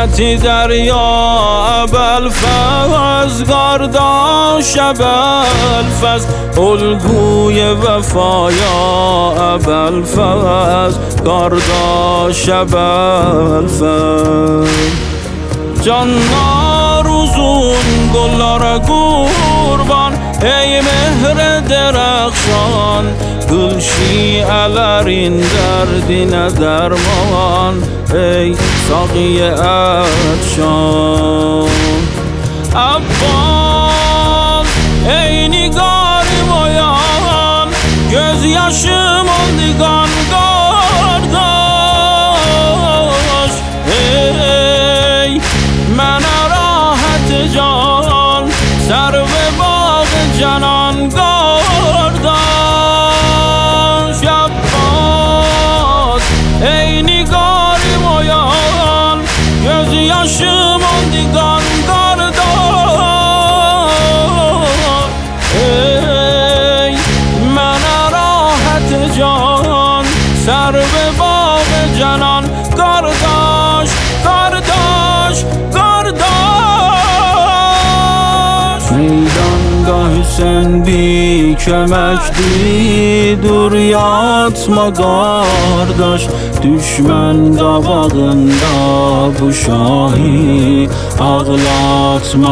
صورتی دریا ابوالفضل گارداش ابوالفضل الگوی وفایا ابوالفضل گارداش ابوالفضل Canlar uzun, kollara kurban Ey mehre derakşan Gül şiələrin dərdinə dərman Ey saqiye ətşan Abbas, ey nigarım oyan Göz yaşım oldu qan qardaş Ey mənə rahat can Sərv bağ canan qardaş Abbas, ey nigarım oyan Göz yaşım oldu qan qardaş Ey mənə rahat can Sərv bağ canan qardaş Qardaş, qardaş Meydanda Hüseyin bir köməkdir Dur yatma qardaş Düşmən qabağında bu şahi Ağlatma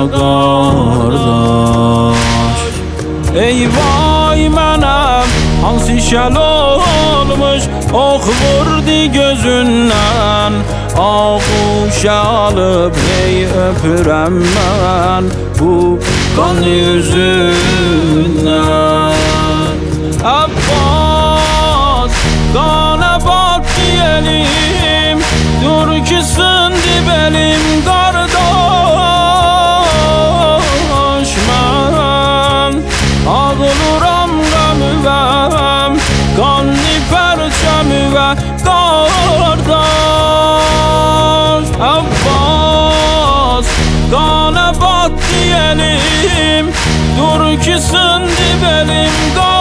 qardaş Ey vay mənəm hansı şəl olmuş Ox vurdu gözündən Ağuşa alıb hey öpürəm mən Bu qan yüzündən Abbas qana batdı elim Dur ki sındı belim qardaş Mən ağlıram qəmüvəm Qanlı pərçəmüvə qardaş Abbas qana batdı elim Dur ki sındı belim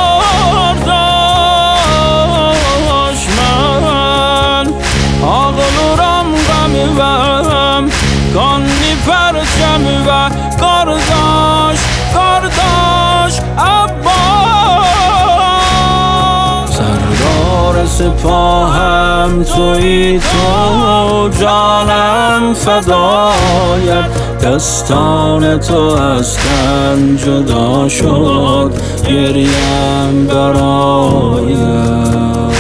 qardaş Mən ağlıram qəmüvəm Qanlı pərçəmüvə qardaş Qardaş Abbas Serdar سپاهم تویی تو جانم فدایت دستان تو از تن جدا شد گریم برایت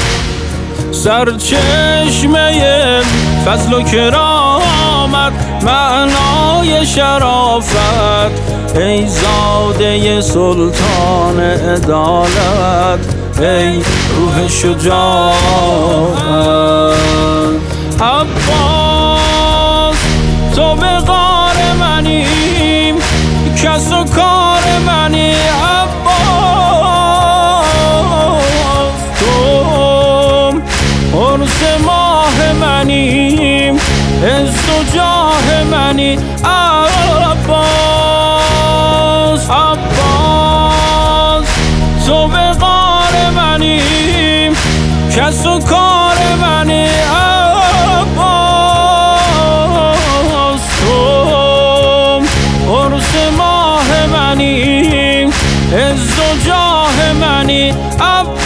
سرچشمه فضل و کرامت معنای شرافت ای زاده سلطان عدالت ای روح شجاعت عباس تو به غار منیم کس و کار منی عباس تو عرض ماه منیم عز و جاه منی عباس عباس تو به غار منیم کس و کار منی عباس تو عرض ماه منیم عز و جاه منی عباس